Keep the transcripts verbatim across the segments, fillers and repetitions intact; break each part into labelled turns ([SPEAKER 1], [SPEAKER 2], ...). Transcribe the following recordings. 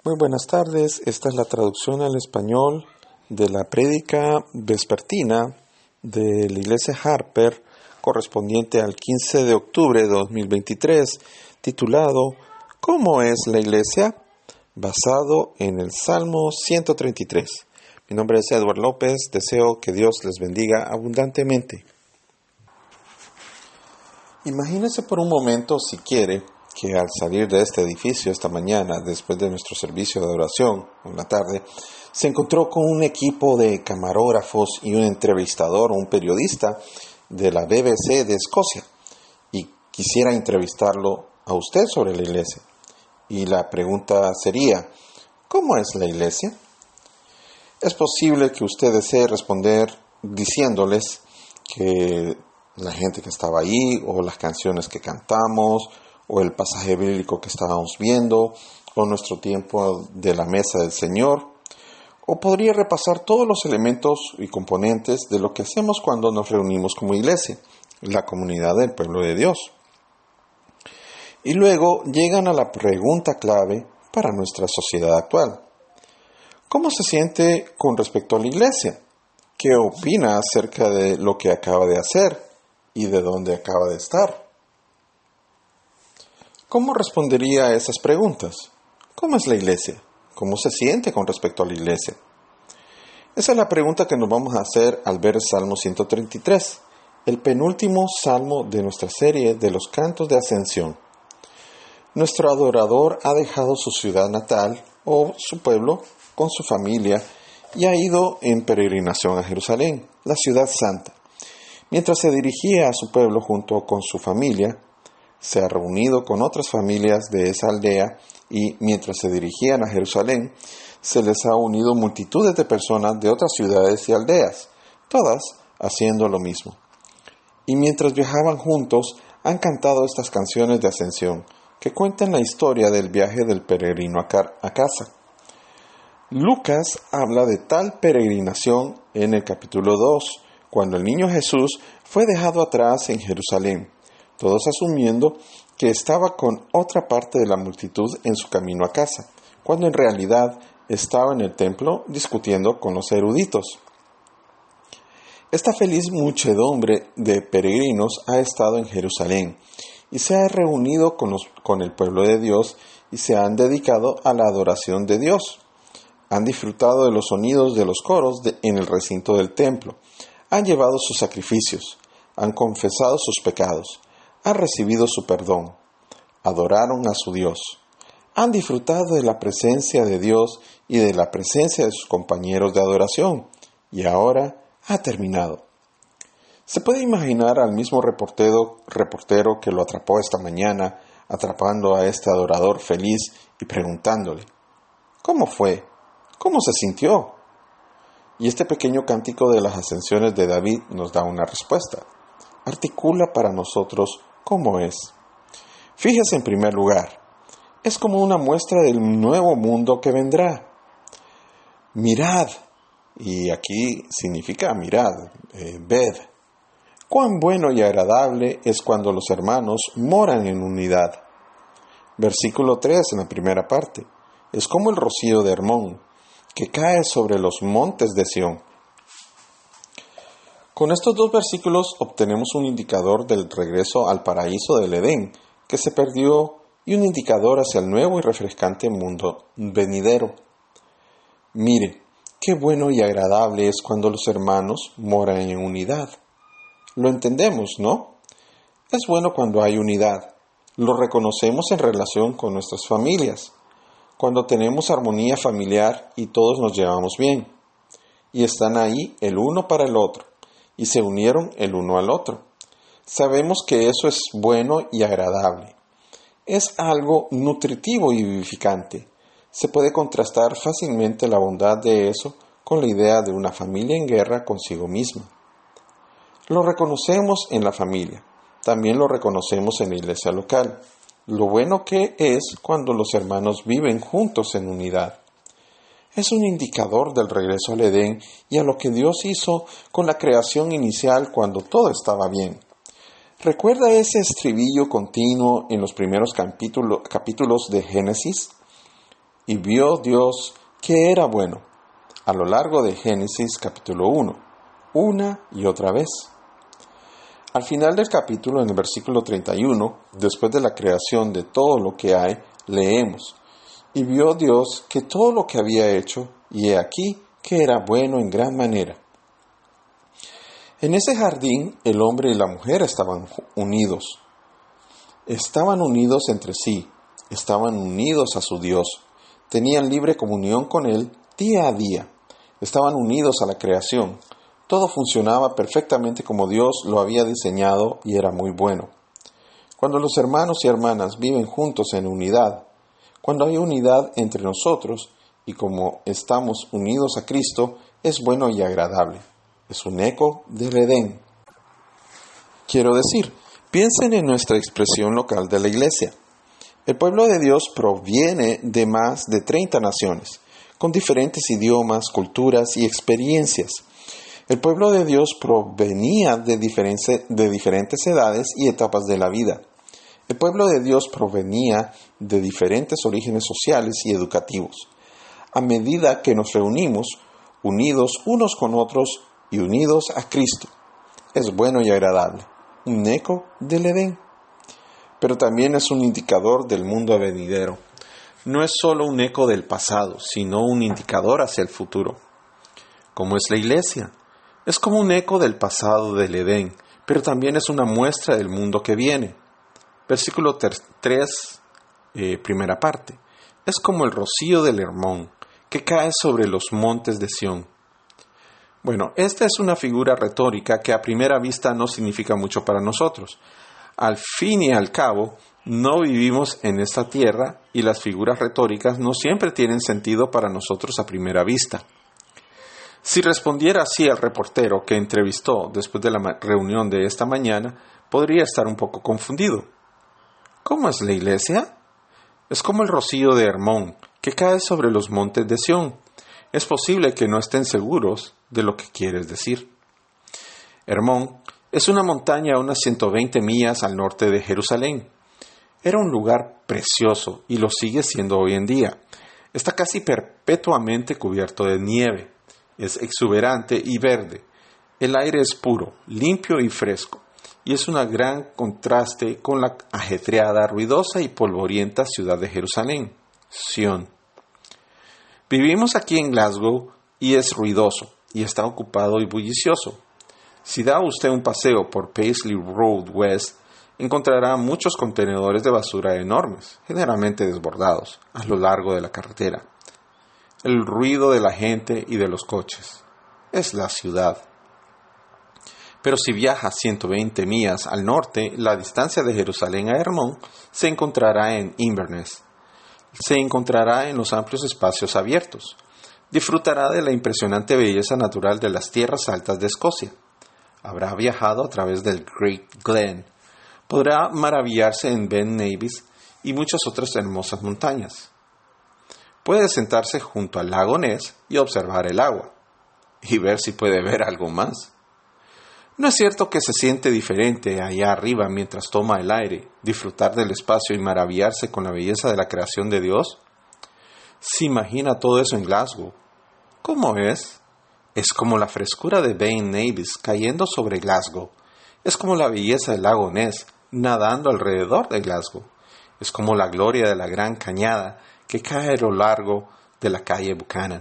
[SPEAKER 1] Muy buenas tardes, esta es la traducción al español de la prédica vespertina de la Iglesia Harper correspondiente al quince de octubre de dos mil veintitrés, titulado ¿Cómo es la Iglesia?, basado en el Salmo ciento treinta y tres. Mi nombre es Edward López, deseo que Dios les bendiga abundantemente. Imagínese por un momento, si quiere, que al salir de este edificio esta mañana, después de nuestro servicio de oración en la tarde, se encontró con un equipo de camarógrafos y un entrevistador, un periodista de la B B C de Escocia, y quisiera entrevistarlo a usted sobre la iglesia. Y la pregunta sería, ¿cómo es la iglesia? Es posible que usted desee responder diciéndoles que la gente que estaba ahí, o las canciones que cantamos, o el pasaje bíblico que estábamos viendo, o nuestro tiempo de la mesa del Señor, o podría repasar todos los elementos y componentes de lo que hacemos cuando nos reunimos como iglesia, la comunidad del pueblo de Dios. Y luego llegan a la pregunta clave para nuestra sociedad actual. ¿Cómo se siente con respecto a la iglesia? ¿Qué opina acerca de lo que acaba de hacer y de dónde acaba de estar? ¿Cómo respondería a esas preguntas? ¿Cómo es la iglesia? ¿Cómo se siente con respecto a la iglesia? Esa es la pregunta que nos vamos a hacer al ver el Salmo ciento treinta y tres, el penúltimo salmo de nuestra serie de los cantos de ascensión. Nuestro adorador ha dejado su ciudad natal o su pueblo con su familia y ha ido en peregrinación a Jerusalén, la ciudad santa. Mientras se dirigía a su pueblo junto con su familia, se ha reunido con otras familias de esa aldea y mientras se dirigían a Jerusalén, se les ha unido multitudes de personas de otras ciudades y aldeas, todas haciendo lo mismo. Y mientras viajaban juntos, han cantado estas canciones de ascensión, que cuentan la historia del viaje del peregrino a casa. Lucas habla de tal peregrinación en el capítulo dos, cuando el niño Jesús fue dejado atrás en Jerusalén, todos asumiendo que estaba con otra parte de la multitud en su camino a casa, cuando en realidad estaba en el templo discutiendo con los eruditos. Esta feliz muchedumbre de peregrinos ha estado en Jerusalén y se ha reunido con, los, con el pueblo de Dios y se han dedicado a la adoración de Dios. Han disfrutado de los sonidos de los coros de, en el recinto del templo. Han llevado sus sacrificios. Han confesado sus pecados. Han recibido su perdón. Adoraron a su Dios. Han disfrutado de la presencia de Dios y de la presencia de sus compañeros de adoración. Y ahora ha terminado. Se puede imaginar al mismo reportero, reportero que lo atrapó esta mañana, atrapando a este adorador feliz y preguntándole, ¿cómo fue? ¿Cómo se sintió? Y este pequeño cántico de las ascensiones de David nos da una respuesta. Articula para nosotros cómo es. Fíjese en primer lugar, es como una muestra del nuevo mundo que vendrá. Mirad, y aquí significa mirad, eh, ved. Cuán bueno y agradable es cuando los hermanos moran en unidad. Versículo tres en la primera parte. Es como el rocío de Hermón, que cae sobre los montes de Sión. Con estos dos versículos obtenemos un indicador del regreso al paraíso del Edén, que se perdió, y un indicador hacia el nuevo y refrescante mundo venidero. Mire, qué bueno y agradable es cuando los hermanos moran en unidad. Lo entendemos, ¿no? Es bueno cuando hay unidad. Lo reconocemos en relación con nuestras familias, cuando tenemos armonía familiar y todos nos llevamos bien, y están ahí el uno para el otro, y se unieron el uno al otro. Sabemos que eso es bueno y agradable. Es algo nutritivo y vivificante. Se puede contrastar fácilmente la bondad de eso con la idea de una familia en guerra consigo misma. Lo reconocemos en la familia, también lo reconocemos en la iglesia local. Lo bueno que es cuando los hermanos viven juntos en unidad. Es un indicador del regreso al Edén y a lo que Dios hizo con la creación inicial cuando todo estaba bien. ¿Recuerda ese estribillo continuo en los primeros capítulo, capítulos de Génesis? y vio Dios que era bueno, a lo largo de Génesis capítulo uno, una y otra vez. Al final del capítulo, en el versículo treinta y uno, después de la creación de todo lo que hay, leemos, y vio Dios que todo lo que había hecho, y he aquí que era bueno en gran manera. En ese jardín, el hombre y la mujer estaban unidos. Estaban unidos entre sí, estaban unidos a su Dios, tenían libre comunión con Él día a día, estaban unidos a la creación. Todo funcionaba perfectamente como Dios lo había diseñado y era muy bueno. Cuando los hermanos y hermanas viven juntos en unidad, cuando hay unidad entre nosotros y como estamos unidos a Cristo, es bueno y agradable. Es un eco del Edén. Quiero decir, piensen en nuestra expresión local de la iglesia. El pueblo de Dios proviene de más de treinta naciones, con diferentes idiomas, culturas y experiencias. El pueblo de Dios provenía de, de diferentes edades y etapas de la vida. El pueblo de Dios provenía de diferentes orígenes sociales y educativos. A medida que nos reunimos, unidos unos con otros y unidos a Cristo, es bueno y agradable, un eco del Edén. Pero también es un indicador del mundo venidero. No es solo un eco del pasado, sino un indicador hacia el futuro. ¿Cómo es la iglesia? Es como un eco del pasado del Edén, pero también es una muestra del mundo que viene. Versículo tres, eh, primera parte. Es como el rocío del Hermón, que cae sobre los montes de Sión. Bueno, esta es una figura retórica que a primera vista no significa mucho para nosotros. Al fin y al cabo, no vivimos en esta tierra y las figuras retóricas no siempre tienen sentido para nosotros a primera vista. Si respondiera así al reportero que entrevistó después de la reunión de esta mañana, podría estar un poco confundido. ¿Cómo es la iglesia? Es como el rocío de Hermón, que cae sobre los montes de Sión. Es posible que no estén seguros de lo que quieres decir. Hermón es una montaña a unas ciento veinte millas al norte de Jerusalén. Era un lugar precioso y lo sigue siendo hoy en día. Está casi perpetuamente cubierto de nieve. Es exuberante y verde. El aire es puro, limpio y fresco, y es un gran contraste con la ajetreada, ruidosa y polvorienta ciudad de Jerusalén, Sión. Vivimos aquí en Glasgow y es ruidoso, y está ocupado y bullicioso. Si da usted un paseo por Paisley Road West, encontrará muchos contenedores de basura enormes, generalmente desbordados, a lo largo de la carretera. El ruido de la gente y de los coches. Es la ciudad. Pero si viaja ciento veinte millas al norte, la distancia de Jerusalén a Hermón se encontrará en Inverness. Se encontrará en los amplios espacios abiertos. Disfrutará de la impresionante belleza natural de las tierras altas de Escocia. Habrá viajado a través del Great Glen. Podrá maravillarse en Ben Nevis y muchas otras hermosas montañas. Puede sentarse junto al lago Ness y observar el agua, y ver si puede ver algo más. ¿No es cierto que se siente diferente allá arriba mientras toma el aire, disfrutar del espacio y maravillarse con la belleza de la creación de Dios? ¿Se imagina todo eso en Glasgow? ¿Cómo es? Es como la frescura de Ben Nevis cayendo sobre Glasgow. Es como la belleza del lago Ness nadando alrededor de Glasgow. Es como la gloria de la gran cañada que cae a lo largo de la calle Buchanan.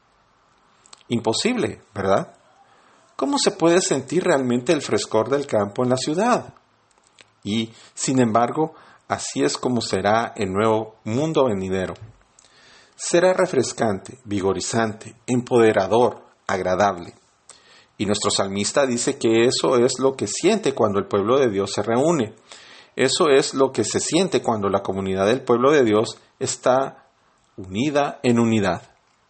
[SPEAKER 1] Imposible, ¿verdad? ¿Cómo se puede sentir realmente el frescor del campo en la ciudad? Y, sin embargo, así es como será el nuevo mundo venidero. Será refrescante, vigorizante, empoderador, agradable. Y nuestro salmista dice que eso es lo que siente cuando el pueblo de Dios se reúne. Eso es lo que se siente cuando la comunidad del pueblo de Dios está unida en unidad.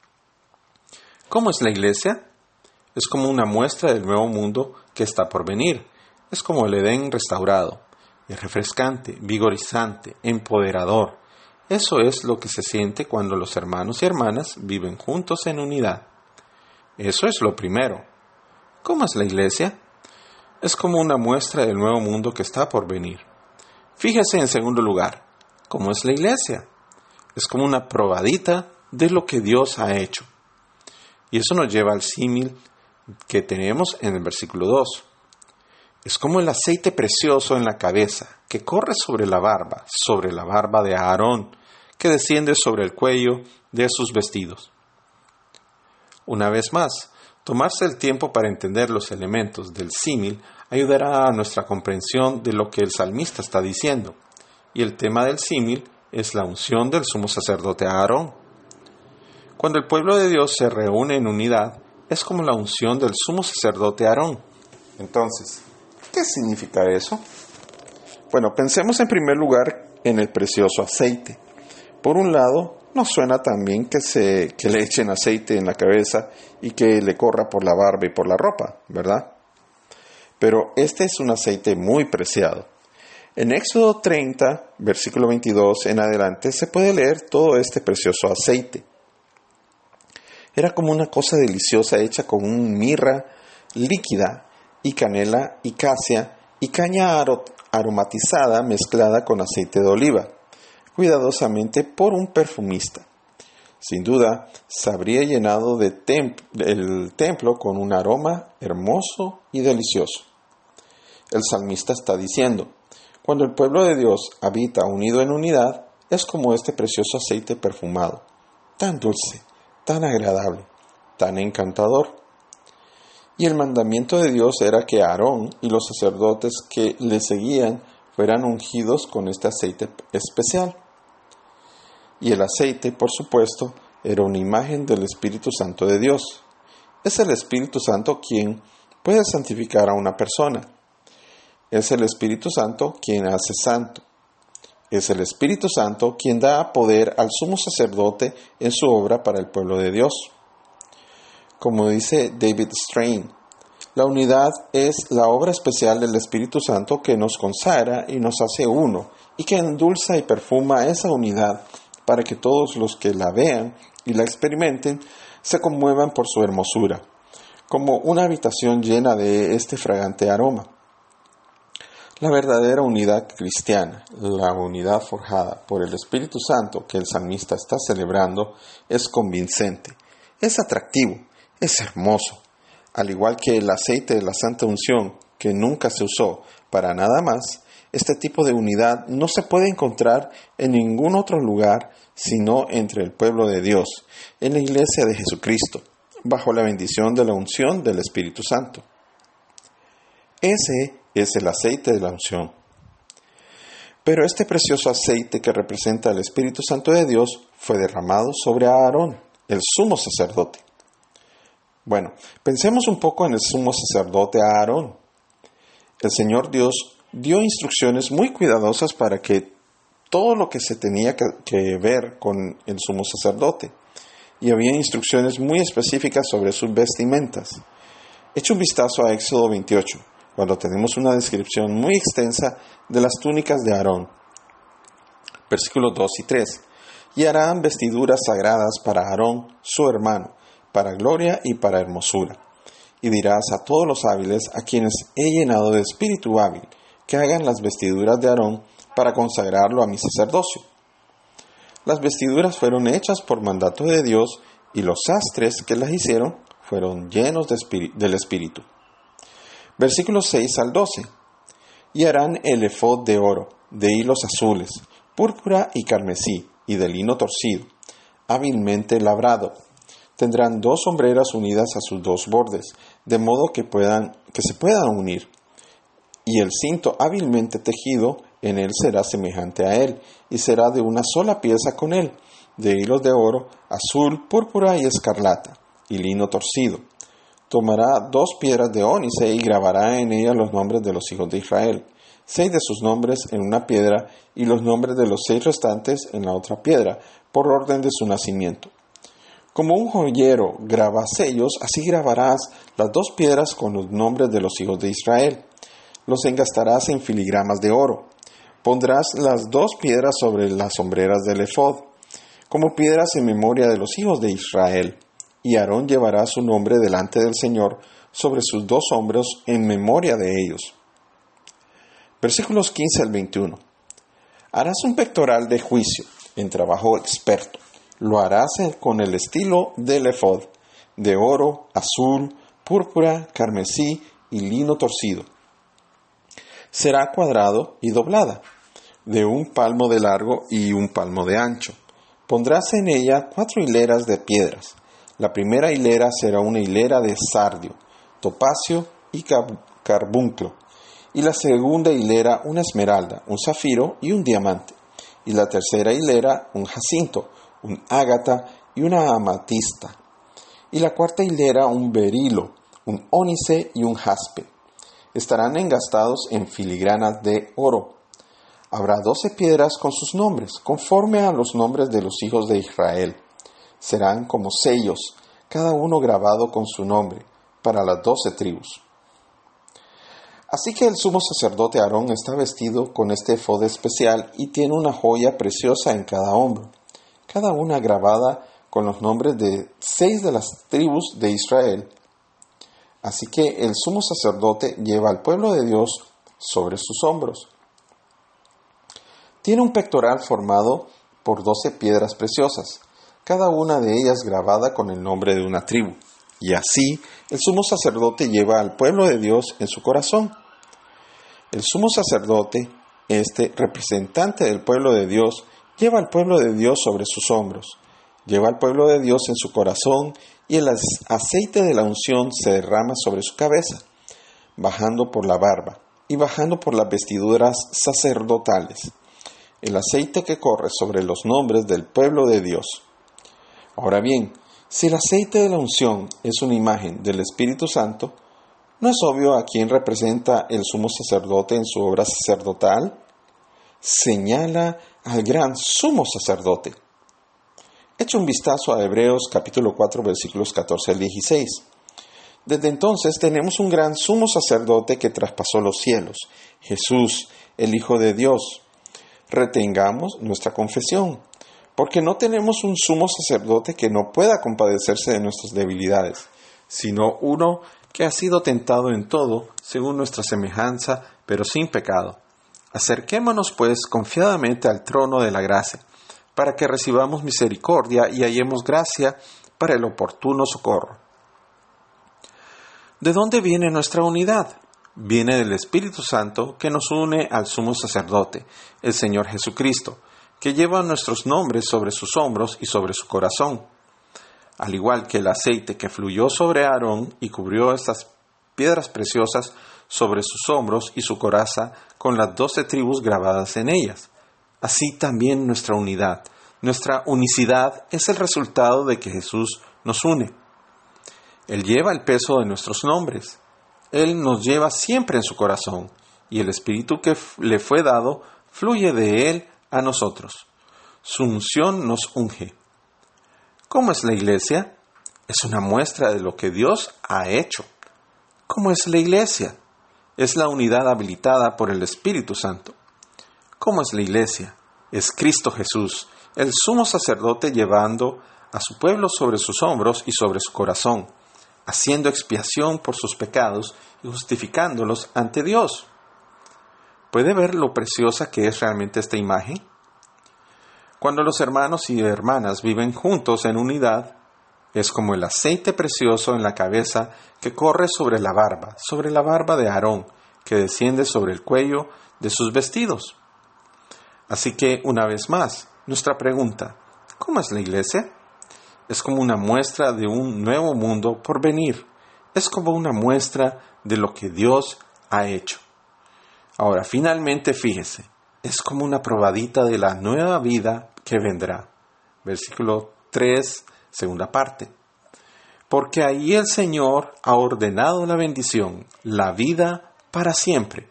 [SPEAKER 1] ¿Cómo es la iglesia? Es como una muestra del nuevo mundo que está por venir. Es como el Edén restaurado. Es refrescante, vigorizante, empoderador. Eso es lo que se siente cuando los hermanos y hermanas viven juntos en unidad. Eso es lo primero. ¿Cómo es la iglesia? Es como una muestra del nuevo mundo que está por venir. Fíjese en segundo lugar, ¿cómo es la iglesia? es como una probadita de lo que Dios ha hecho. Y eso nos lleva al símil que tenemos en el versículo dos. Es como el aceite precioso en la cabeza, que corre sobre la barba, sobre la barba de Aarón, que desciende sobre el cuello de sus vestidos. Una vez más, tomarse el tiempo para entender los elementos del símil ayudará a nuestra comprensión de lo que el salmista está diciendo. Y el tema del símil es la unción del sumo sacerdote Aarón. Cuando el pueblo de Dios se reúne en unidad, es como la unción del sumo sacerdote Aarón. Entonces, ¿qué significa eso? Bueno, pensemos en primer lugar en el precioso aceite. Por un lado, nos suena también que, se, que le echen aceite en la cabeza y que le corra por la barba y por la ropa, ¿verdad? Pero este es un aceite muy preciado. En Éxodo treinta, versículo veintidós en adelante, se puede leer todo este precioso aceite. Era como una cosa deliciosa hecha con un mirra líquida y canela y casia y caña aromatizada mezclada con aceite de oliva, cuidadosamente por un perfumista. Sin duda, se habría llenado de tem- el templo con un aroma hermoso y delicioso. El salmista está diciendo, cuando el pueblo de Dios habita unido en unidad, es como este precioso aceite perfumado, tan dulce, tan agradable, tan encantador. Y el mandamiento de Dios era que Aarón y los sacerdotes que le seguían fueran ungidos con este aceite especial. Y el aceite, por supuesto, era una imagen del Espíritu Santo de Dios. Es el Espíritu Santo quien puede santificar a una persona. Es el Espíritu Santo quien hace santo. Es el Espíritu Santo quien da poder al sumo sacerdote en su obra para el pueblo de Dios. Como dice David Strain, la unidad es la obra especial del Espíritu Santo que nos consagra y nos hace uno, y que endulza y perfuma esa unidad para que todos los que la vean y la experimenten se conmuevan por su hermosura, como una habitación llena de este fragante aroma. La verdadera unidad cristiana, la unidad forjada por el Espíritu Santo que el salmista está celebrando, es convincente, es atractivo, es hermoso. Al igual que el aceite de la santa unción, que nunca se usó para nada más, este tipo de unidad no se puede encontrar en ningún otro lugar sino entre el pueblo de Dios, en la iglesia de Jesucristo, bajo la bendición de la unción del Espíritu Santo. Ese es el aceite de la unción. Pero este precioso aceite que representa el Espíritu Santo de Dios fue derramado sobre Aarón, el sumo sacerdote. Bueno, pensemos un poco en el sumo sacerdote Aarón. El Señor Dios dio instrucciones muy cuidadosas para que todo lo que se tenía que, que ver con el sumo sacerdote, y había instrucciones muy específicas sobre sus vestimentas. Echa un vistazo a Éxodo veintiocho, cuando tenemos una descripción muy extensa de las túnicas de Aarón. Versículos dos y tres. Y harán vestiduras sagradas para Aarón, su hermano, para gloria y para hermosura. Y dirás a todos los hábiles a quienes he llenado de espíritu hábil, que hagan las vestiduras de Aarón para consagrarlo a mi sacerdocio. Las vestiduras fueron hechas por mandato de Dios y los sastres que las hicieron fueron llenos de espíritu, del Espíritu. Versículos seis al doce. Y harán el efod de oro, de hilos azules, púrpura y carmesí, y de lino torcido, hábilmente labrado. Tendrán dos sombreras unidas a sus dos bordes, de modo que, puedan, que se puedan unir. Y el cinto hábilmente tejido en él será semejante a él, y será de una sola pieza con él, de hilos de oro, azul, púrpura y escarlata, y lino torcido. Tomará dos piedras de ónice y grabará en ellas los nombres de los hijos de Israel, seis de sus nombres en una piedra y los nombres de los seis restantes en la otra piedra, por orden de su nacimiento. Como un joyero graba sellos, así grabarás las dos piedras con los nombres de los hijos de Israel. Los engastarás en filigramas de oro. Pondrás las dos piedras sobre las sombreras del efod, como piedras en memoria de los hijos de Israel. Y Aarón llevará su nombre delante del Señor sobre sus dos hombros en memoria de ellos. Versículos quince al veintiuno. Harás un pectoral de juicio, en trabajo experto. Lo harás con el estilo del efod, de oro, azul, púrpura, carmesí y lino torcido. Será cuadrado y doblada, de un palmo de largo y un palmo de ancho. Pondrás en ella cuatro hileras de piedras. La primera hilera será una hilera de sardio, topacio y carbunclo, y la segunda hilera una esmeralda, un zafiro y un diamante, y la tercera hilera un jacinto, un ágata y una amatista, y la cuarta hilera un berilo, un ónice y un jaspe. Estarán engastados en filigranas de oro. Habrá doce piedras con sus nombres, conforme a los nombres de los hijos de Israel. Serán como sellos, cada uno grabado con su nombre, para las doce tribus. Así que el sumo sacerdote Aarón está vestido con este efod especial y tiene una joya preciosa en cada hombro, cada una grabada con los nombres de seis de las tribus de Israel. Así que el sumo sacerdote lleva al pueblo de Dios sobre sus hombros. Tiene un pectoral formado por doce piedras preciosas, cada una de ellas grabada con el nombre de una tribu. Y así el sumo sacerdote lleva al pueblo de Dios en su corazón. El sumo sacerdote, este representante del pueblo de Dios, lleva al pueblo de Dios sobre sus hombros, lleva al pueblo de Dios en su corazón y el aceite de la unción se derrama sobre su cabeza, bajando por la barba y bajando por las vestiduras sacerdotales, el aceite que corre sobre los nombres del pueblo de Dios. Ahora bien, si el aceite de la unción es una imagen del Espíritu Santo, ¿no es obvio a quién representa el sumo sacerdote en su obra sacerdotal? Señala al gran sumo sacerdote. Echa un vistazo a Hebreos capítulo cuatro versículos catorce al dieciséis. Desde entonces tenemos un gran sumo sacerdote que traspasó los cielos, Jesús, el Hijo de Dios. Retengamos nuestra confesión, porque no tenemos un sumo sacerdote que no pueda compadecerse de nuestras debilidades, sino uno que ha sido tentado en todo, según nuestra semejanza, pero sin pecado. Acerquémonos, pues, confiadamente al trono de la gracia, para que recibamos misericordia y hallemos gracia para el oportuno socorro. ¿De dónde viene nuestra unidad? Viene del Espíritu Santo que nos une al sumo sacerdote, el Señor Jesucristo, que lleva nuestros nombres sobre sus hombros y sobre su corazón. Al igual que el aceite que fluyó sobre Aarón y cubrió estas piedras preciosas sobre sus hombros y su coraza con las doce tribus grabadas en ellas. Así también nuestra unidad, nuestra unicidad es el resultado de que Jesús nos une. Él lleva el peso de nuestros nombres. Él nos lleva siempre en su corazón y el Espíritu que le fue dado fluye de Él a nosotros. Su unción nos unge. ¿Cómo es la iglesia? Es una muestra de lo que Dios ha hecho. ¿Cómo es la iglesia? Es la unidad habilitada por el Espíritu Santo. ¿Cómo es la iglesia? Es Cristo Jesús, el sumo sacerdote llevando a su pueblo sobre sus hombros y sobre su corazón, haciendo expiación por sus pecados y justificándolos ante Dios. ¿Puede ver lo preciosa que es realmente esta imagen? Cuando los hermanos y hermanas viven juntos en unidad, es como el aceite precioso en la cabeza que corre sobre la barba, sobre la barba de Aarón, que desciende sobre el cuello de sus vestidos. Así que, una vez más, nuestra pregunta, ¿cómo es la iglesia? Es como una muestra de un nuevo mundo por venir. Es como una muestra de lo que Dios ha hecho. Ahora, finalmente, fíjese, es como una probadita de la nueva vida que vendrá. Versículo tres, segunda parte. Porque ahí el Señor ha ordenado la bendición, la vida para siempre.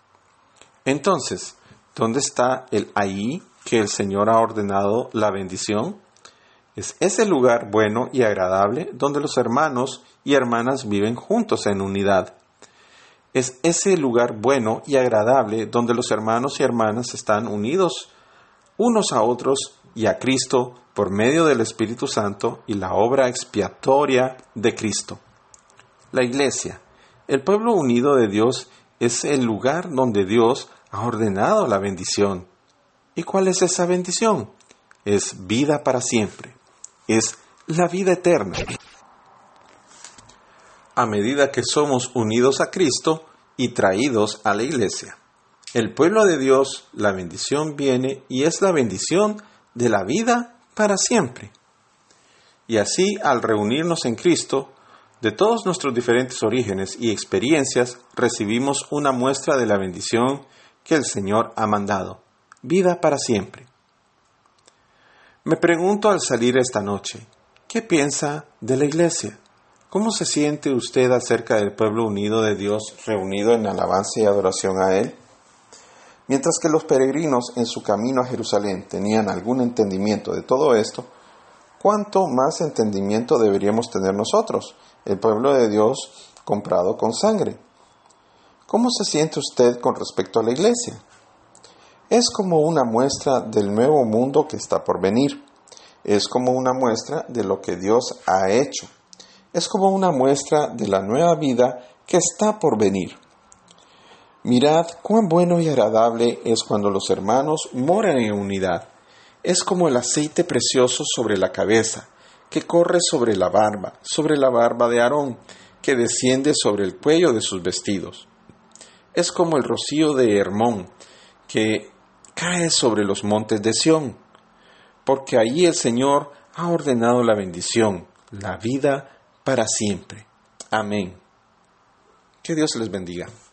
[SPEAKER 1] Entonces, ¿dónde está el ahí que el Señor ha ordenado la bendición? Es ese lugar bueno y agradable donde los hermanos y hermanas viven juntos en unidad. Es ese lugar bueno y agradable donde los hermanos y hermanas están unidos unos a otros y a Cristo por medio del Espíritu Santo y la obra expiatoria de Cristo. La iglesia, el pueblo unido de Dios, es el lugar donde Dios ha ordenado la bendición. ¿Y cuál es esa bendición? es vida para siempre, es la vida eterna. A medida que somos unidos a Cristo y traídos a la iglesia, el pueblo de Dios, la bendición viene y es la bendición de la vida para siempre. Y así, al reunirnos en Cristo, de todos nuestros diferentes orígenes y experiencias, recibimos una muestra de la bendición que el Señor ha mandado, vida para siempre. Me pregunto al salir esta noche, ¿qué piensa de la iglesia? ¿Cómo se siente usted acerca del pueblo unido de Dios reunido en alabanza y adoración a Él? Mientras que los peregrinos en su camino a Jerusalén tenían algún entendimiento de todo esto, ¿cuánto más entendimiento deberíamos tener nosotros, el pueblo de Dios comprado con sangre? ¿Cómo se siente usted con respecto a la iglesia? Es como una muestra del nuevo mundo que está por venir. Es como una muestra de lo que Dios ha hecho. Es como una muestra de la nueva vida que está por venir. Mirad cuán bueno y agradable es cuando los hermanos moran en unidad. Es como el aceite precioso sobre la cabeza, que corre sobre la barba, sobre la barba de Aarón, que desciende sobre el cuello de sus vestidos. Es como el rocío de Hermón, que cae sobre los montes de Sión, porque allí el Señor ha ordenado la bendición, la vida para siempre. Amén. Que Dios les bendiga.